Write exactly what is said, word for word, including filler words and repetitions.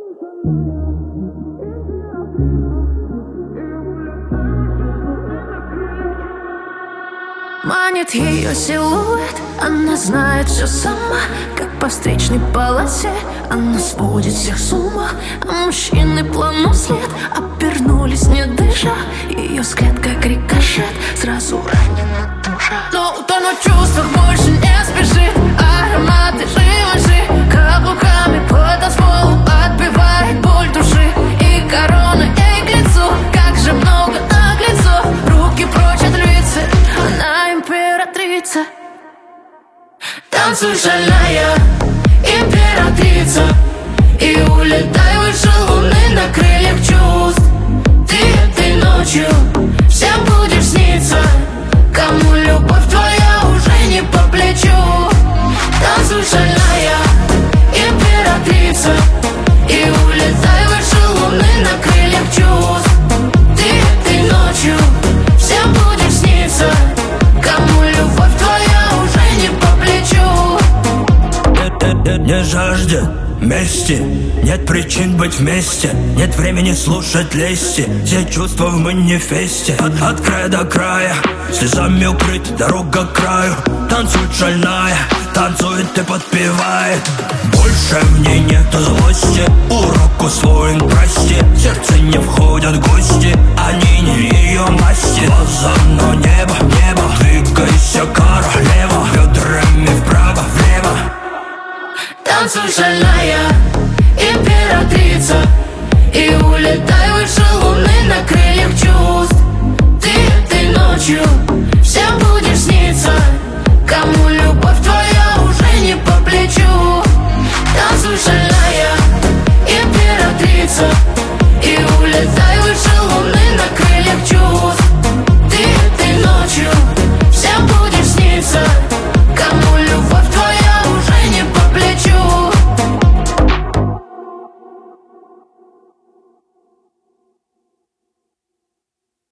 Манит ее силуэт, она знает все сама. Как по встречной полосе она сводит всех с ума. А мужчины плавно вслед обернулись, не дыша. Ее взгляд как рикошет, сразу ранена душа. Но утонуть в чувствах больше не спешит. Ароматы живоши каблуками по танцполу отбивает боль души. И корона ей к лицу, как же много наглецов. Руки прочь от львицы, она императрица. Танцуй, шальная императрица, и улетай выше луны на крыльях чувств. Ты этой ночью всем будешь сниться, кому любовь твоя уже не по плечу. Танцуй, шальная императрица, и улетай выше луны на крыльях чувств. Ты этой ночью всем будешь сниться, кому любовь твоя уже не по плечу. Не жаждет мести, нет причин быть вместе, нет времени слушать лести. Все чувства в манифесте, от, от края до края, слезами укрыт дорога к краю. Танцует шальная, танцует и подпевает, больше в ней нету зла.